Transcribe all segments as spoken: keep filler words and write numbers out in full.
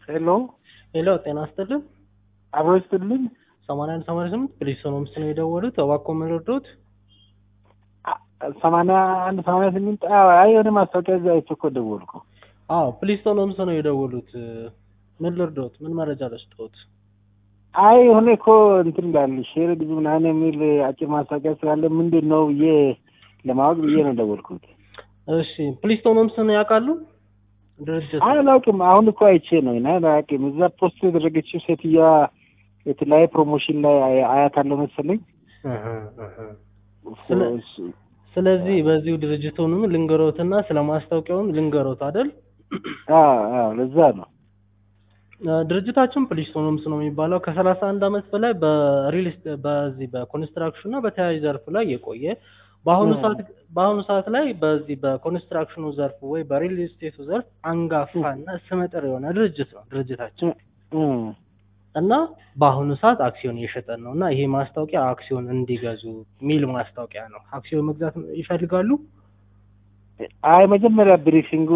ሄሎ ሄሎ ጤና ይስጥልኝ። አብሮ ይስጥልኝ። ሰማንያ አንድ ሰማንያ ስምንት ፕሊስ ነው ምስ ነው የደወሉት። እባክዎ ምን ልርዶት? ሰማንያ አንድ ሰማንያ ስምንት አይ የሆነ ማስታወቂያ እዛ አይቼ እኮ ደወልኩ። አዎ ፕሊስ ነው ምስ ነው የደወሉት። ምን ልርዶት? ምን መረጃ ልስጥዎት? አይ የሆነ እኮ እንትን ይላል ሼር ብዙ ምናምን የሚል አጭር ማስታወቂያ ስላለ ምንድን ነው ብዬ ለማወቅ ብዬ ነው ደወልኩት። እሺ ፕሊስ ነው ምስ ነው ያውቃሉ? ድርጅት አይ አላውቅም። አሁን እኮ አይቼ ነው እና አላውቅም። እዛ ፖስት የተደረገችው ሴትዮዋ የተለያየ ፕሮሞሽን ላይ አያታለሁ መሰለኝ። ስለዚህ በዚሁ ድርጅቱንም ልንገሮትና ስለማስታወቂያውም ልንገሮት አይደል? አዎ አዎ ለዛ ነው። ድርጅታችን ፕሊስ ነው ምስ ነው የሚባለው ከሰላሳ አንድ አመት በላይ በሪል በዚህ በኮንስትራክሽን እና በተያያዥ ዘርፍ ላይ የቆየ በአሁኑ ሰዓት በአሁኑ ሰዓት ላይ በዚህ በኮንስትራክሽኑ ዘርፍ ወይ በሪል ስቴቱ ዘርፍ አንጋፋና ስመጥር የሆነ ድርጅት ነው ድርጅታችን። እና በአሁኑ ሰዓት አክሲዮን እየሸጠን ነው እና ይሄ ማስታወቂያ አክሲዮን እንዲገዙ ሚል ማስታወቂያ ነው። አክሲዮን መግዛት ይፈልጋሉ? አይ መጀመሪያ ብሪፊንጉ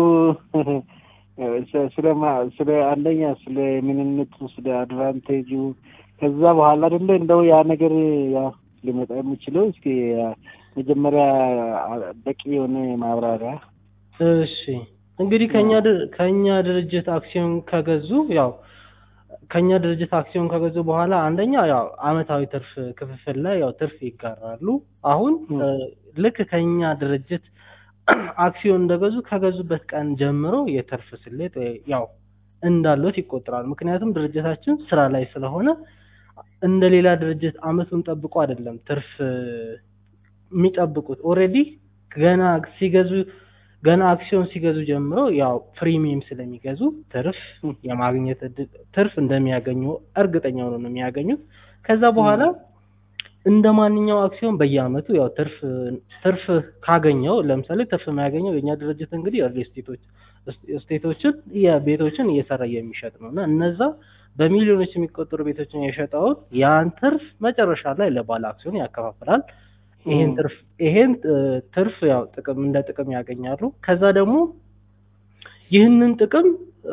ስለ ስለ አንደኛ ስለ ምንነቱ ስለ አድቫንቴጁ ከዛ በኋላ ደግሞ እንደው ያ ነገር ያ ሊመጣ የሚችለው እስኪ መጀመሪያ በቂ የሆነ ማብራሪያ። እሺ እንግዲህ ከኛ ከኛ ድርጅት አክሲዮን ከገዙ ያው ከኛ ድርጅት አክሲዮን ከገዙ በኋላ አንደኛ ያው አመታዊ ትርፍ ክፍፍል ላይ ያው ትርፍ ይጋራሉ። አሁን ልክ ከኛ ድርጅት አክሲዮን እንደገዙ ከገዙበት ቀን ጀምሮ የትርፍ ስሌት ያው እንዳሉት ይቆጠራል። ምክንያቱም ድርጅታችን ስራ ላይ ስለሆነ እንደሌላ ድርጅት አመቱን ጠብቆ አይደለም ትርፍ የሚጠብቁት። ኦሬዲ ገና ሲገዙ ገና አክሲዮን ሲገዙ ጀምሮ ያው ፕሪሚየም ስለሚገዙ ትርፍ የማግኘት ትርፍ እንደሚያገኙ እርግጠኛ ሆነው ነው የሚያገኙት። ከዛ በኋላ እንደማንኛው አክሲዮን በየአመቱ ያው ትርፍ ትርፍ ካገኘው ለምሳሌ ትርፍ የሚያገኘው የኛ ድርጅት እንግዲህ ሪል ስቴቶች ስቴቶችን የቤቶችን እየሰራ የሚሸጥ ነውና እነዛ በሚሊዮኖች የሚቆጠሩ ቤቶችን የሸጠው ያን ትርፍ መጨረሻ ላይ ለባለ አክሲዮን ያከፋፍላል። ይሄን ትርፍ ይሄን ትርፍ ያው ጥቅም እንደ ጥቅም ያገኛሉ። ከዛ ደግሞ ይህንን ጥቅም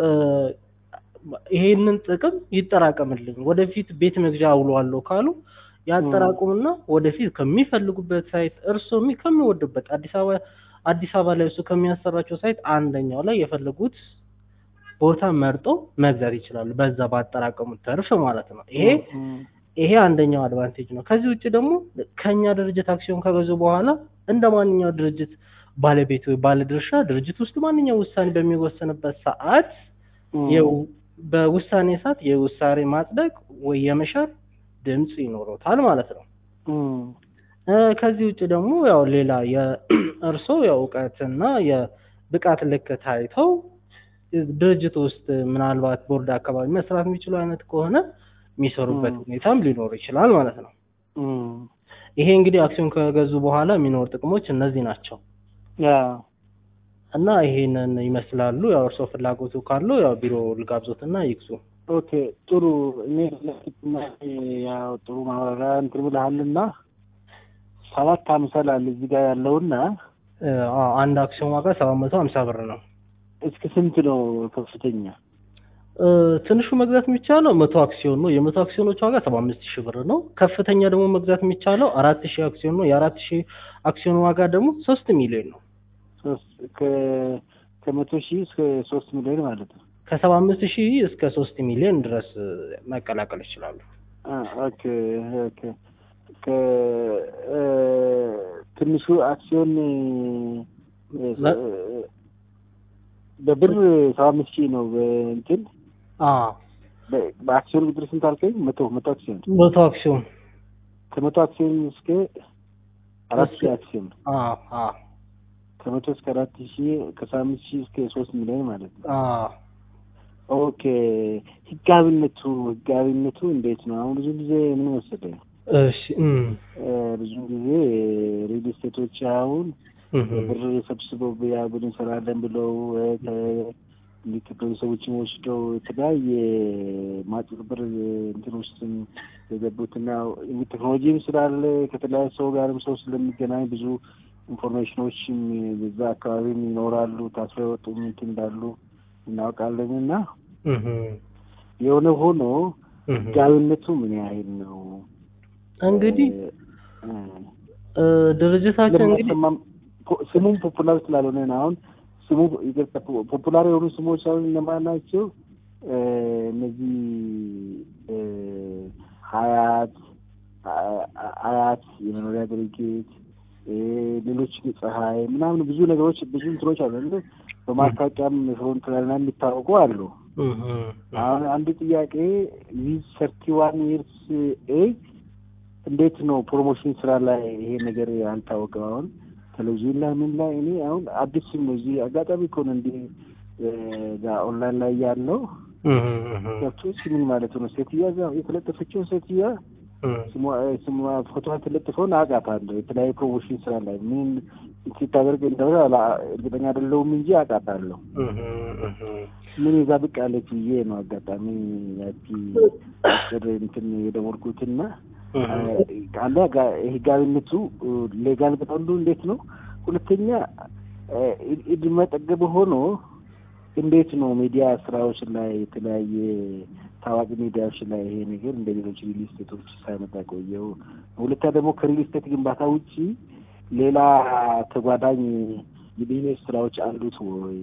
ይሄንን ጥቅም ይጠራቀምልኝ ወደፊት ቤት መግዣ አውለዋለሁ ካሉ ያጠራቁምና ወደፊት ከሚፈልጉበት ሳይት እርሶ ከሚወዱበት አዲስ አበባ አዲስ አበባ ላይ እሱ ከሚያሰራቸው ሳይት አንደኛው ላይ የፈለጉት ቦታ መርጦ መግዛት ይችላሉ። በዛ ባጠራቀሙት ትርፍ ማለት ነው። ይሄ ይሄ አንደኛው አድቫንቴጅ ነው። ከዚህ ውጪ ደግሞ ከኛ ድርጅት አክሲዮን ከገዙ በኋላ እንደማንኛው ድርጅት ባለቤት ወይ ባለድርሻ ድርጅት ውስጥ ማንኛው ውሳኔ በሚወሰንበት ሰዓት በውሳኔ ሰዓት የውሳኔ ማጽደቅ ወይ የመሻር ድምጽ ይኖሮታል ማለት ነው። ከዚህ ውጪ ደግሞ ያው ሌላ የእርሶ የእውቀትና የብቃት ልክ ታይተው ድርጅት ውስጥ ምናልባት ቦርድ አካባቢ መስራት የሚችሉ አይነት ከሆነ የሚሰሩበት ሁኔታም ሊኖር ይችላል ማለት ነው። ይሄ እንግዲህ አክሲዮን ከገዙ በኋላ የሚኖር ጥቅሞች እነዚህ ናቸው። ያ እና ይሄንን ይመስላሉ። ያው እርሶ ፍላጎቱ ካለው ያው ቢሮ ልጋብዞትና ይግዙ። ኦኬ ጥሩ። እኔ ለጥቅም ያው ጥሩ ማብራሪያ እንትን ብለሃልና ሰባት ሃምሳ ላል እዚህ ጋር ያለውና አንድ አክሲዮን ዋጋ ሰባት መቶ ሃምሳ ብር ነው። እስከ ስንት ነው ከፍተኛ? ትንሹ መግዛት የሚቻለው መቶ አክሲዮን ነው። የመቶ አክሲዮኖች ዋጋ ሰባ አምስት ሺህ ብር ነው። ከፍተኛ ደግሞ መግዛት የሚቻለው አራት ሺህ አክሲዮን ነው። የአራት ሺህ አክሲዮን ዋጋ ደግሞ ሶስት ሚሊዮን ነው። ሶስት ከ ከመቶ ሺህ እስከ ሶስት ሚሊዮን ማለት ነው። ከሰባ አምስት ሺህ እስከ ሶስት ሚሊዮን ድረስ መቀላቀል ይችላሉ። ኦኬ ኦኬ ከ ትንሹ አክሲዮን በብር ሰባ አምስት ሺህ ነው እንትን አዎ በአክሲዮን ቁጥር ስንት አልከኝ? መቶ መቶ አክሲዮን መቶ አክሲዮን ከመቶ አክሲዮን እስከ አራት ሺህ አክሲዮን አዎ አዎ ከመቶ እስከ አራት ሺህ ከሰባ አምስት ሺህ እስከ ሶስት ሚሊዮን ማለት ነው። አዎ ኦኬ ህጋዊነቱ ህጋዊነቱ እንዴት ነው? አሁን ብዙ ጊዜ ምን መሰለኝ እሺ ብዙ ጊዜ ሪል ስቴቶች አሁን ብር ሰብስበው ቢያቡን እንሰራለን ብለው ከሚከፈሉ ሰዎችም ወስደው የተለያየ ማጭበርበር እንትን ውስጥም የገቡትና ቴክኖሎጂም ስላለ ከተለያየ ሰው ጋርም ሰው ስለሚገናኝ ብዙ ኢንፎርሜሽኖችም በዛ አካባቢ ይኖራሉ። ታስረው የወጡ እንትን እንዳሉ እናውቃለንና የሆነ ሆኖ ህጋዊነቱ ምን ያህል ነው? እንግዲህ ድርጅታችን እንግዲህ ስሙም ፖፑላር ስላልሆነ ነው። አሁን ስሙ ፖፑላር የሆኑ ስሞች አሁን እነማን ናቸው? እነዚህ ሀያት አያት የመኖሪያ ድርጅት ሌሎች ፀሐይ ምናምን ብዙ ነገሮች ብዙ እንትኖች አሉ። በማስታወቂያም ፍሮንት ላይ የሚታወቁ አሉ። አሁን አንድ ጥያቄ ዊዝ ሰርቲ ዋን ይርስ ኤጅ እንዴት ነው ፕሮሞሽን ስራ ላይ ይሄ ነገር ያልታወቀው? አሁን ቴሌቪዥን ላይ ምን ላይ እኔ አሁን አዲስ ነው እዚህ አጋጣሚ እኮ ነው እንደ ኦንላይን ላይ ያለው ገብቶሽ ምን ማለት ነው? ሴትዮዋ እዛ የተለጠፈችው ሴትዮዋ ስሟ ስሟ ፎቶዋ ተለጥፈውን አውቃታለሁ። የተለያየ ፕሮሞሽን ስራ ላይ ምን ሲታደርግ እንደሆነ እርግጠኛ አይደለሁም እንጂ አውቃታለሁ። ምን ይዛ ብቅ አለች ብዬ ነው አጋጣሚ ያቺ አስር እንትን የደወልኩትና ካለ ህጋዊነቱ ሌጋል በጣም እንዴት ነው? ሁለተኛ እድሜ ጠገብ ሆኖ እንዴት ነው ሚዲያ ስራዎች ላይ የተለያየ ታዋቂ ሚዲያዎች ላይ ይሄ ነገር እንደ ሌሎች ሪል ስቴቶች ሳይመጣ ቆየው? ሁለተኛ ደግሞ ከሪል ስቴት ግንባታ ውጪ ሌላ ተጓዳኝ የቢዝነስ ስራዎች አሉት ወይ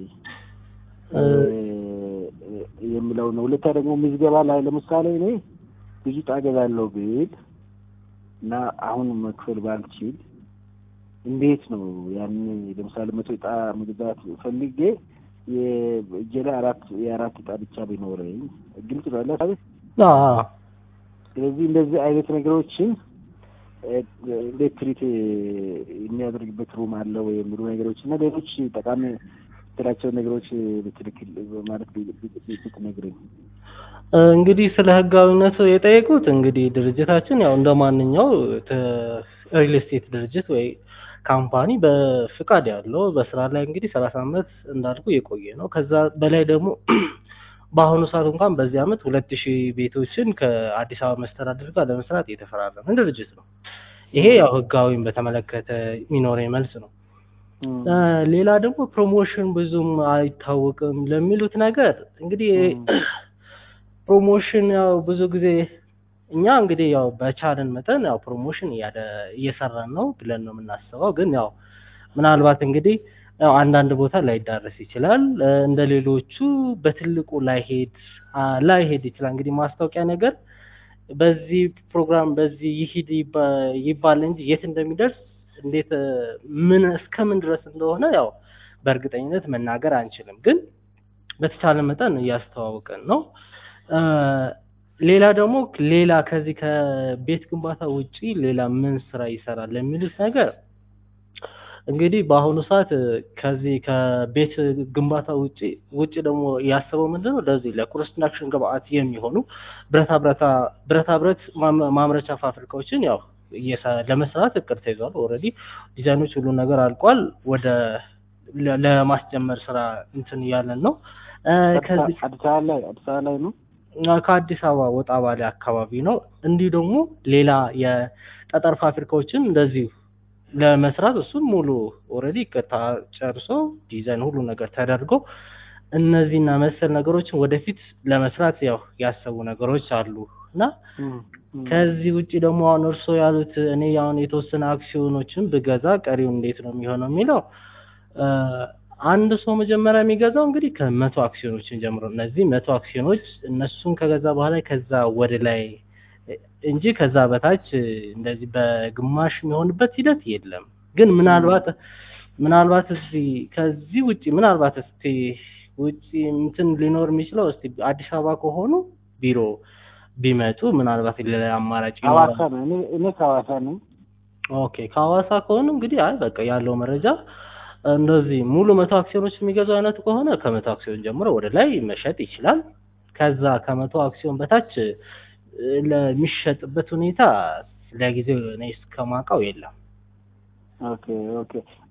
የሚለው ነው። ሁለተኛ ደግሞ ምዝገባ ላይ ለምሳሌ እኔ ብዙ ጣገብ ያለው ቤት እና አሁን መክፈል ባልችል እንዴት ነው ያን ለምሳሌ መቶ ዕጣ መግዛት ፈልጌ የጀላ አራት የአራት ዕጣ ብቻ ቢኖረኝ ግልጽ ነው አይደል? አዎ። ስለዚህ እንደዚህ አይነት ነገሮችን እንዴት ትሪት የሚያደርግበት ሩም አለ ወይ የሚሉ ነገሮች እና ሌሎች ጠቃሚ ትራቸው ነገሮች በትክክል ማለት ብትነግረኝ። እንግዲህ ስለ ህጋዊነቱ የጠየቁት እንግዲህ ድርጅታችን ያው እንደማንኛው ሪል ስቴት ድርጅት ወይ ካምፓኒ በፍቃድ ያለው በስራ ላይ እንግዲህ ሰላሳ አመት እንዳልኩ የቆየ ነው። ከዛ በላይ ደግሞ በአሁኑ ሰዓት እንኳን በዚህ አመት ሁለት ሺህ ቤቶችን ከአዲስ አበባ መስተዳድር ጋር ለመስራት የተፈራረመ ድርጅት ነው። ይሄ ያው ህጋዊን በተመለከተ የሚኖረኝ መልስ ነው። ሌላ ደግሞ ፕሮሞሽን ብዙም አይታወቅም ለሚሉት ነገር እንግዲህ ፕሮሞሽን ያው ብዙ ጊዜ እኛ እንግዲህ ያው በቻለን መጠን ያው ፕሮሞሽን እየሰራን ነው ብለን ነው የምናስበው። ግን ያው ምናልባት እንግዲህ ያው አንዳንድ ቦታ ላይ ዳረስ ይችላል እንደሌሎቹ በትልቁ ላይ ሄድ ላይ ሄድ ይችላል። እንግዲህ ማስታወቂያ ነገር በዚህ ፕሮግራም በዚህ ይሂድ ይባል እንጂ የት እንደሚደርስ እንዴት ምን እስከምን ድረስ እንደሆነ ያው በእርግጠኝነት መናገር አንችልም። ግን በተቻለ መጠን እያስተዋወቀን ነው። ሌላ ደግሞ ሌላ ከዚህ ከቤት ግንባታ ውጪ ሌላ ምን ስራ ይሰራል ለሚሉት ነገር እንግዲህ በአሁኑ ሰዓት ከዚህ ከቤት ግንባታ ውጪ ውጪ ደግሞ ያሰበው ምንድነው ለዚህ ለኮንስትራክሽን ግብአት የሚሆኑ ብረታ ብረታ ብረታ ብረት ማምረቻ ፋብሪካዎችን ያው ለመስራት እቅድ ተይዟል። ኦሬዲ ዲዛይኖች ሁሉ ነገር አልቋል። ወደ ለማስጀመር ስራ እንትን ያለን ነው። ከዚህ አዲስ አበባ ላይ አዲስ አበባ ላይ ነው ከአዲስ አበባ ወጣ ባለ አካባቢ ነው። እንዲህ ደግሞ ሌላ የጠጠር ፋብሪካዎችን እንደዚህ ለመስራት እሱን ሙሉ ኦሬዲ እቅድ ጨርሶ ዲዛይን ሁሉ ነገር ተደርጎ እነዚህና መሰል ነገሮችን ወደፊት ለመስራት ያው ያሰቡ ነገሮች አሉ እና ከዚህ ውጪ ደግሞ አሁን እርሶ ያሉት እኔ ያውን የተወሰነ አክሲዮኖችን ብገዛ ቀሪው እንዴት ነው የሚሆነው የሚለው አንድ ሰው መጀመሪያ የሚገዛው እንግዲህ ከመቶ አክሲዮኖችን ጀምሮ እነዚህ መቶ አክሲዮኖች እነሱን ከገዛ በኋላ ከዛ ወደ ላይ እንጂ ከዛ በታች እንደዚህ በግማሽ የሚሆንበት ሂደት የለም። ግን ምናልባት ምናልባት እዚህ ከዚህ ውጪ ምናልባት እስቲ ውጪ እንትን ሊኖር የሚችለው እስቲ አዲስ አበባ ከሆኑ ቢሮ ቢመጡ ምናልባት ሌላ አማራጭ ይኖራል። ሐዋሳ ነው እኔ ከሐዋሳ ነው። ኦኬ ከሐዋሳ ከሆኑ እንግዲህ አይ በቃ ያለው መረጃ እንደዚህ ሙሉ መቶ አክሲዮኖች የሚገዙ አይነት ከሆነ ከመቶ አክሲዮን ጀምሮ ወደ ላይ መሸጥ ይችላል። ከዛ ከመቶ አክሲዮን በታች ለሚሸጥበት ሁኔታ ለጊዜው እኔ እስከማውቀው የለም። ኦኬ ኦኬ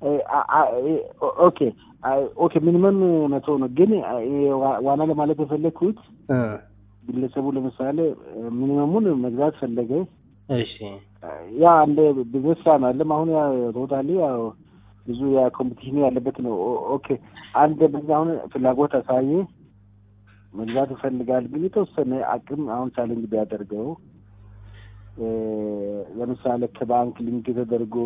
ኦኬ ኦኬ ሚኒመም መቶ ነው። ግን ዋና ለማለት የፈለኩት ግለሰቡ ለምሳሌ ሚኒመሙን መግዛት ፈለገ። እሺ ያ አንድ ቢዝነስ ፕላን አለ። አሁን ያ ቶታሊ ያው ብዙ ያ ኮምፒቲሽን ያለበት ነው። ኦኬ አንድ በዛው ፍላጎት አሳየ መግዛት ይፈልጋል ግን የተወሰነ አቅም አሁን ቻሌንጅ ቢያደርገው ለምሳሌ ከባንክ ሊንክ ተደርጎ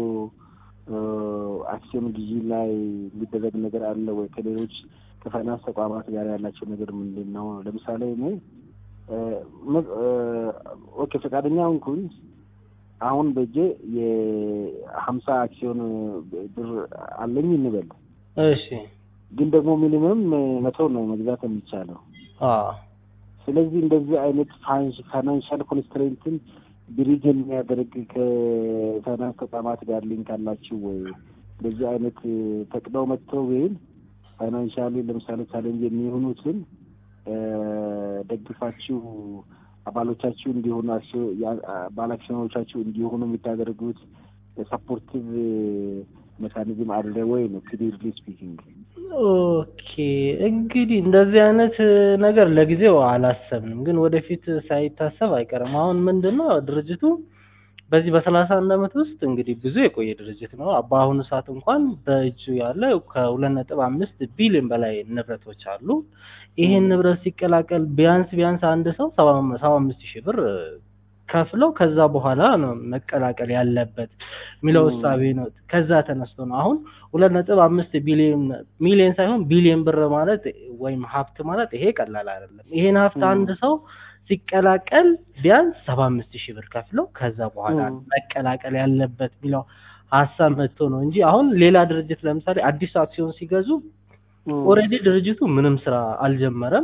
አክሲዮን ግዢ ላይ የሚደረግ ነገር አለ ወይ? ከሌሎች ከፋይናንስ ተቋማት ጋር ያላቸው ነገር ምንድን ነው? ለምሳሌ እኔ ኦኬ ፈቃደኛ ሆንኩኝ አሁን በእጄ የሀምሳ አክሲዮን ብር አለኝ እንበል። እሺ ግን ደግሞ ሚኒመም መቶ ነው መግዛት የሚቻለው። አዎ ስለዚህ እንደዚህ አይነት ፋይናንሻል ኮንስትሬንትን ብሪጅ የሚያደርግ ከፋይናንስ ተቋማት ጋር ሊንክ አላችሁ ወይ? እንደዚህ አይነት ተቅደው መጥተው ወይም ፋይናንሻሊ ለምሳሌ ቻሌንጅ የሚሆኑትን ደግፋችሁ አባሎቻችሁ እንዲሆኑ ባለአክሲዮኖቻችሁ እንዲሆኑ የምታደርጉት ሰፖርቲቭ ሜካኒዝም አለ ወይ ነው ክሊርሊ ስፒኪንግ? ኦኬ እንግዲህ እንደዚህ አይነት ነገር ለጊዜው አላሰብንም፣ ግን ወደፊት ሳይታሰብ አይቀርም። አሁን ምንድነው ድርጅቱ በዚህ በሰላሳ አንድ አመት ውስጥ እንግዲህ ብዙ የቆየ ድርጅት ነው። በአሁኑ ሰዓት እንኳን በእጁ ያለ ከሁለት ነጥብ አምስት ቢሊዮን በላይ ንብረቶች አሉ። ይሄን ንብረት ሲቀላቀል ቢያንስ ቢያንስ አንድ ሰው ሰባ አምስት ሺህ ብር ከፍለው ከዛ በኋላ ነው መቀላቀል ያለበት ሚለው እሳቤ ነው። ከዛ ተነስቶ ነው አሁን ሁለት ነጥብ አምስት ቢሊዮን ሚሊዮን ሳይሆን ቢሊዮን ብር ማለት ወይም ሀብት ማለት ይሄ ቀላል አይደለም። ይሄን ሀብት አንድ ሰው ሲቀላቀል ቢያንስ ሰባ አምስት ሺህ ብር ከፍለው ከዛ በኋላ መቀላቀል ያለበት ሚለው ሐሳብ መጥቶ ነው እንጂ አሁን ሌላ ድርጅት ለምሳሌ አዲስ አክሲዮን ሲገዙ ኦሬዲ ድርጅቱ ምንም ስራ አልጀመረም፣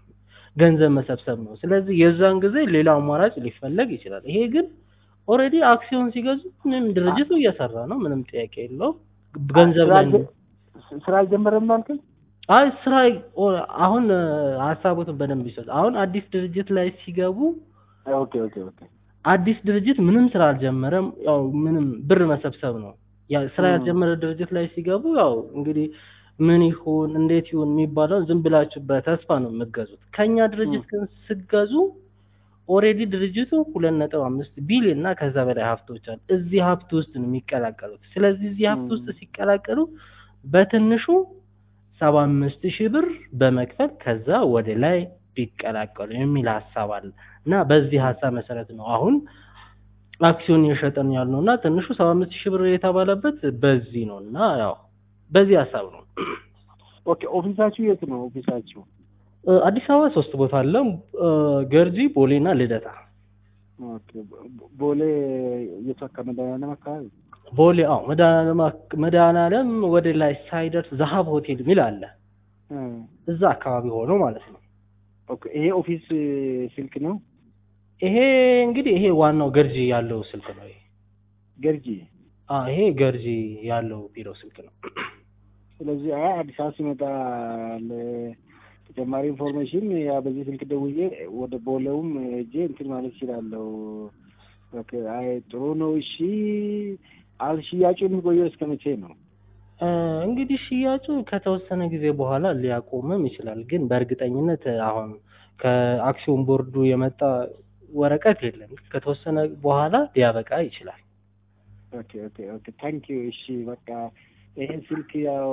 ገንዘብ መሰብሰብ ነው። ስለዚህ የዛን ጊዜ ሌላ አማራጭ ሊፈለግ ይችላል። ይሄ ግን ኦሬዲ አክሲዮን ሲገዙ ምንም ድርጅቱ እየሰራ ነው፣ ምንም ጥያቄ የለውም። ገንዘብ ላይ ስራ አልጀመረም ማለት አይ ስራ አሁን ሐሳቡን በደንብ ይሰጥ። አሁን አዲስ ድርጅት ላይ ሲገቡ ኦኬ ኦኬ ኦኬ አዲስ ድርጅት ምንም ስራ አልጀመረም፣ ያው ምንም ብር መሰብሰብ ነው። ያ ስራ ያልጀመረ ድርጅት ላይ ሲገቡ ያው እንግዲህ ምን ይሁን እንዴት ይሁን የሚባለው ዝም ብላችሁ በተስፋ ነው የምትገዙት። ከኛ ድርጅት ግን ሲገዙ ኦሬዲ ድርጅቱ ሁለት ነጥብ አምስት ቢሊዮን እና ከዛ በላይ ሀብቶች አሉ። እዚህ ሀብት ውስጥ ነው የሚቀላቀሉት። ስለዚህ እዚህ ሀብት ውስጥ ሲቀላቀሉ በትንሹ ሰባ አምስት ሺህ ብር በመክፈል ከዛ ወደ ላይ ቢቀላቀሉ የሚል ሐሳብ አለ እና በዚህ ሐሳብ መሰረት ነው አሁን አክሲዮን እየሸጠን ያልነውና ትንሹ ሰባ አምስት ሺህ ብር የተባለበት በዚህ ነውና ያው በዚህ ሐሳብ ነው። ኦኬ ኦፊሳችሁ የት ነው? ኦፊሳችሁ አዲስ አበባ ሶስት ቦታ አለ፣ ገርጂ፣ ቦሌና ልደታ። ኦኬ ቦሌ የት አካባቢ ነው? አካባቢ ቦሌ አዎ መድኃኒዓለም ወደ ላይ ሳይደርስ ዛሃብ ሆቴል ሚል አለ፣ እዛ አካባቢ ሆኖ ማለት ነው። ኦኬ ይሄ ኦፊስ ስልክ ነው? ይሄ እንግዲህ ይሄ ዋናው ገርጂ ያለው ስልክ ነው። ይሄ ገርጂ አዎ ይሄ ገርጂ ያለው ቢሮ ስልክ ነው። ስለዚህ አዲስ አበባ ሲመጣ ለተጨማሪ ኢንፎርሜሽን ያ በዚህ ስልክ ደውዬ ወደ ቦሌውም እጄ እንትን ማለት ይችላለሁ። ኦኬ አይ ጥሩ ነው። እሺ አል ሽያጩ የሚቆየው እስከ መቼ ነው? እንግዲህ ሽያጩ ከተወሰነ ጊዜ በኋላ ሊያቆምም ይችላል፣ ግን በእርግጠኝነት አሁን ከአክሲዮን ቦርዱ የመጣ ወረቀት የለም። ከተወሰነ በኋላ ሊያበቃ ይችላል። ኦኬ ኦኬ ኦኬ ታንክ ዩ። እሺ በቃ ይሄን ስልክ ያው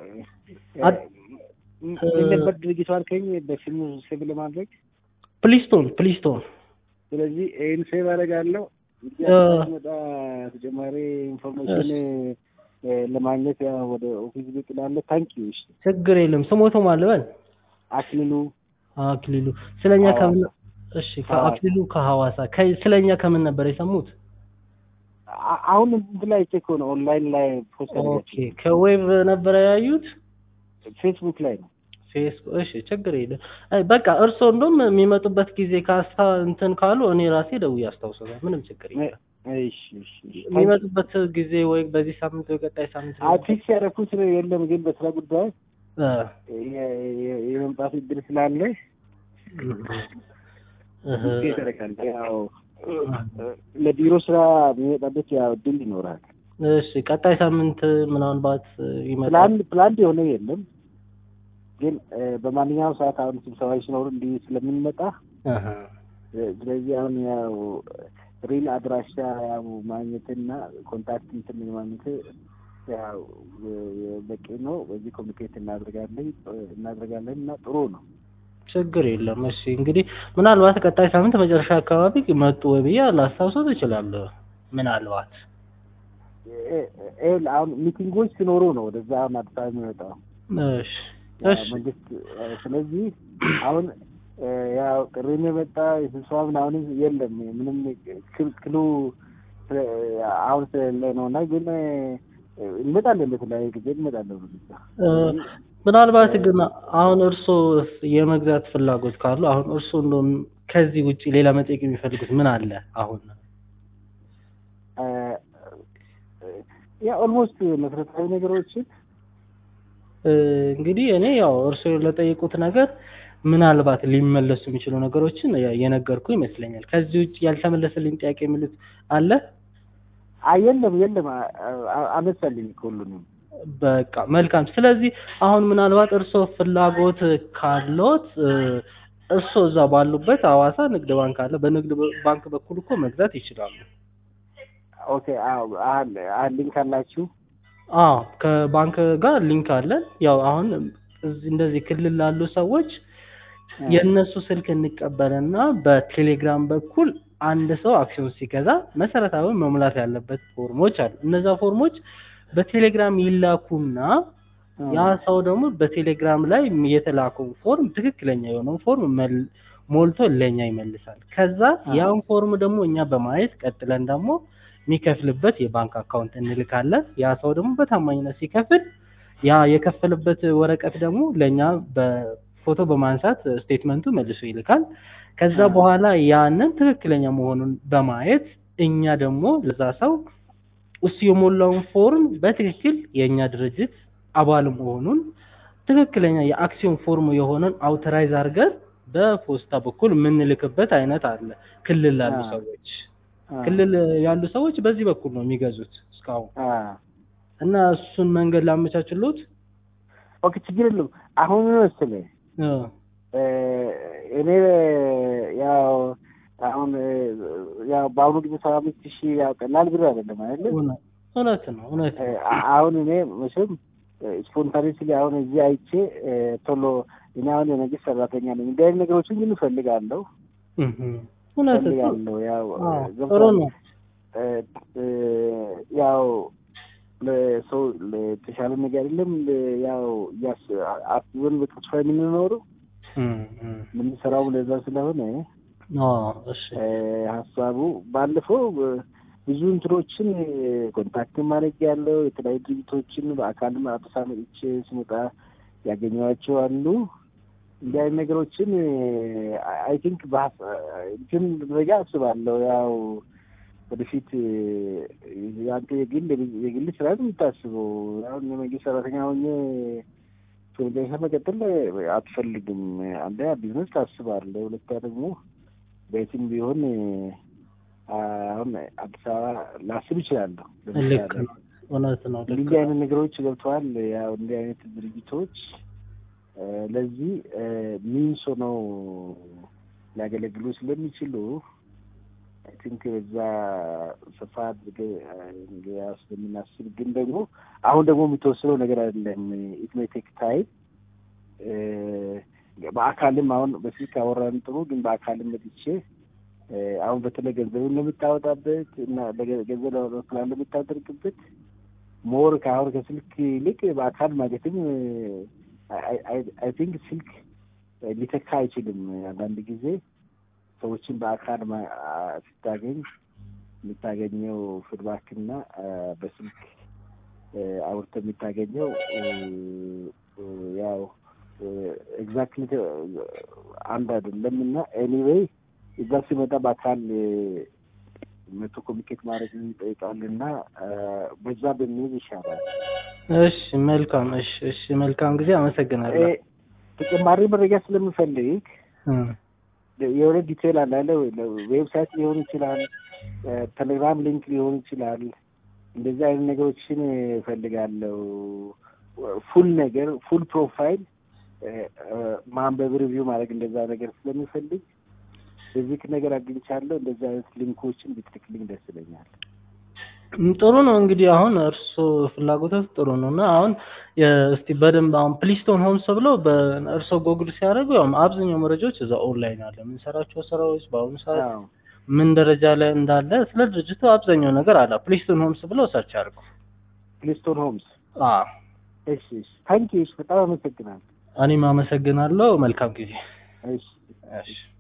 ነበር ድርጅቱ አልከኝ በስሙ ሴቭ ለማድረግ ፕሊስቶን ፕሊስቶን። ስለዚህ ይሄን ሴቭ አደርጋለሁ። መጣ ተጨማሪ ኢንፎርሜሽን ለማግኘት ያው ወደ ኦፊስ ቤት እላለሁ። ታንክ ዩ። እሺ ችግር የለም። ስሞቶ ማለበል አክሊሉ አክሊሉ። ስለኛ ከምን እሺ ከአክሊሉ ከሐዋሳ ስለኛ ከምን ነበር የሰሙት? አሁን እንትን ላይ ቼክ ሆነ ኦንላይን ላይ ፖስት አድርገው። ኦኬ ከዌብ ነበር ያዩት? ፌስቡክ ላይ ነው። ፌስቡክ እሺ ችግር የለም። አይ በቃ እርሶ እንደውም የሚመጡበት ጊዜ ካስታ እንትን ካሉ እኔ ራሴ ደውዬ አስታውሳለሁ። ምንም ችግር የለም። እሺ እሺ የሚመጡበት ጊዜ ወይ በዚህ ሳምንት ወይ ቀጣይ ሳምንት አዲስ ያደረኩት የለም፣ ግን በስራ ጉዳይ የመምጣት እድል ስላለ እህ ያው ለቢሮ ስራ የሚመጣበት ያው እድል ይኖራል። እሺ ቀጣይ ሳምንት ምናልባት ይመጣል። ፕላን ፕላን የሆነ የለም፣ ግን በማንኛውም ሰዓት አሁን ስብሰባዎች ሲኖሩ እንዲህ ስለምንመጣ አሃ ስለዚህ አሁን ያው ሪል አድራሻ ያው ማግኘትና ኮንታክት እንትን ማግኘት ያው በቂ ነው። በዚህ ኮሚኒኬት እናደርጋለን እናደርጋለን እና ጥሩ ነው። ችግር የለም። እሺ እንግዲህ ምናልባት ቀጣይ ሳምንት መጨረሻ አካባቢ መጡ ወይ ብዬ ላስታውሶት እችላለሁ። ምናልባት ኤል አሁን ሚቲንጎች ሲኖሩ ነው ወደዛ አሁን አዲስ አበባ የሚመጣው። እሺ ያው እሺ መንግስት ስለዚህ አሁን ያው ቅሬም የመጣ የስብሰባ ምናምን የለም ምንም ክልክሉ አሁን ስለሌለ ነው እና ግን እንመጣለን በተለያየ ጊዜ እንመጣለን። ምናልባት ግን አሁን እርሶ የመግዛት ፍላጎት ካሉ አሁን እርሶ እንደውም ከዚህ ውጪ ሌላ መጠየቅ የሚፈልጉት ምን አለ? አሁን ያ ኦልሞስት መሰረታዊ ነገሮችን እንግዲህ እኔ ያው እርሶ ለጠየቁት ነገር ምናልባት ሊመለሱ የሚችሉ ነገሮችን የነገርኩ ይመስለኛል። ከዚህ ውጪ ያልተመለሰልኝ ጥያቄ የሚሉት አለ? አየለም የለም አመሰልኝ ሁሉንም። በቃ መልካም። ስለዚህ አሁን ምናልባት እርሶ ፍላጎት ካሎት እርሶ እዛ ባሉበት ሐዋሳ ንግድ ባንክ አለ። በንግድ ባንክ በኩል እኮ መግዛት ይችላሉ። ኦኬ አዎ አለ ሊንክ አላችሁ? አዎ ከባንክ ጋር ሊንክ አለ። ያው አሁን እንደዚህ ክልል ላሉ ሰዎች የነሱ ስልክ እንቀበልና በቴሌግራም በኩል አንድ ሰው አክሲዮን ሲገዛ መሰረታዊ መሙላት ያለበት ፎርሞች አሉ። እነዛ ፎርሞች በቴሌግራም ይላኩና ያ ሰው ደግሞ በቴሌግራም ላይ የተላከው ፎርም ትክክለኛ የሆነው ፎርም ሞልቶ ለኛ ይመልሳል። ከዛ ያን ፎርም ደግሞ እኛ በማየት ቀጥለን ደግሞ የሚከፍልበት የባንክ አካውንት እንልካለን። ያ ሰው ደግሞ በታማኝነት ሲከፍል ያ የከፈለበት ወረቀት ደግሞ ለኛ በፎቶ በማንሳት ስቴትመንቱ መልሶ ይልካል። ከዛ በኋላ ያንን ትክክለኛ መሆኑን በማየት እኛ ደግሞ ለዛ ሰው እሱ የሞላውን ፎርም በትክክል የኛ ድርጅት አባል መሆኑን ትክክለኛ የአክሲዮን ፎርም የሆነን አውቶራይዝ አድርገን በፖስታ በኩል የምንልክበት አይነት አለ። ክልል ላሉ ሰዎች ክልል ያሉ ሰዎች በዚህ በኩል ነው የሚገዙት እስካሁን እና እሱን መንገድ ላመቻችሉት። ኦኬ ችግር የለም። አሁን መሰለኝ እኔ ያው አሁን ያው በአሁኑ ጊዜ ሰባ አምስት ሺህ ያው ቀላል ብር አይደለም አይደል? እውነት ነው እውነት ነው። አሁን እኔ መቼም ስፖንታኒስሊ አሁን እዚህ አይቼ ቶሎ እኔ አሁን የመንግስት ሰራተኛ ነኝ። እንዲህ አይነት ነገሮችን ግን እፈልጋለሁ እውነት ነው። ያው ጥሩ ነው። ያው ለሰው ለተሻለ ነገር አይደለም ያው ያስ አስበን በተስፋ የምንኖረው የምንሰራው ለዛ ስለሆነ እሺ ሀሳቡ ባለፈው ብዙ እንትሮችን ኮንታክት ማድረግ ያለው የተለያዩ ድርጅቶችን በአካልም አዲስ አመጥቼ ስመጣ ያገኘኋቸው አሉ። እንዲህ አይነት ነገሮችን አይ ቲንክ ግን ደረጃ አስባለሁ። ያው ወደፊት ያንተ የግል የግል ስራ ነው የምታስበው። አሁን የመንግስት ሰራተኛ ሆኜ ፕሮጀክት መቀጠል አትፈልግም። አንደኛ ቢዝነስ ታስባለህ፣ ሁለተኛ ደግሞ ቤትም ቢሆን አሁን አዲስ አበባ ላስብ እችላለሁ። ልክ ነው፣ እውነት ነው። እንዲህ አይነት ነገሮች ገብተዋል። ያው እንዲህ አይነት ድርጅቶች ለዚህ ሚንሶ ነው ሊያገለግሉ ስለሚችሉ አይ ቲንክ በዛ ሰፋ አድርገህ ስለምናስብ ግን ደግሞ አሁን ደግሞ የምትወስነው ነገር አይደለም። ኢት ሜይ ቴክ ታይም። በአካልም አሁን በስልክ አወራን ጥሩ፣ ግን በአካልም መጥቼ አሁን በተለይ ገንዘቡን ለምታወጣበት እና ገንዘብ ለፕላን ለምታደርግበት ሞር ከአሁን ከስልክ ይልቅ በአካል ማለትም አይ ቲንክ ስልክ ሊተካ አይችልም። አንዳንድ ጊዜ ሰዎችን በአካል ስታገኝ የምታገኘው ፊድባክ እና በስልክ አውርተህ የምታገኘው ያው ኤግዛክትሊ አንድ አይደለም እና ኤኒዌይ እዛ ሲመጣ በአካል መቶ ኮሚኒኬት ማድረግ ይጠይቃልና በዛ በሚል ይሻላል። እሺ መልካም። እሺ እሺ መልካም ጊዜ። አመሰግናለሁ። ተጨማሪ መረጃ ስለምፈልግ የሆነ ዲቴል አለ አለ ዌብሳይት ሊሆን ይችላል፣ ቴሌግራም ሊንክ ሊሆን ይችላል። እንደዚህ አይነት ነገሮችን እፈልጋለሁ። ፉል ነገር ፉል ፕሮፋይል ማንበብ ሪቪው ማድረግ እንደዛ ነገር ስለሚፈልግ በዚህ ነገር አግኝቻለሁ። እንደዚህ አይነት ሊንኮችን ብትልክልኝ ደስ ይለኛል። ም፣ ጥሩ ነው እንግዲህ አሁን እርሶ ፍላጎቶት ጥሩ ነው እና አሁን የ- እስቲ በደንብ አሁን ፕሊስቶን ሆምስ ብለው በእርሶ ጎግል ሲያደርጉ ያው አብዛኛው መረጃዎች እዛ ኦንላይን አለ። የምንሰራቸው ስራዎች በአሁኑ ሰዓት አዎ ምን ደረጃ ላይ እንዳለ ስለ ድርጅቱ አብዛኛው ነገር አለ። ፕሊስቶን ሆምስ ብለው ሰርች አድርጉ። ፕሊስቶን ሆምስ። አዎ እሺ እሺ ታንኪ በጣም አመሰግናለሁ። እኔም አመሰግናለሁ። መልካም ጊዜ። እሺ እሺ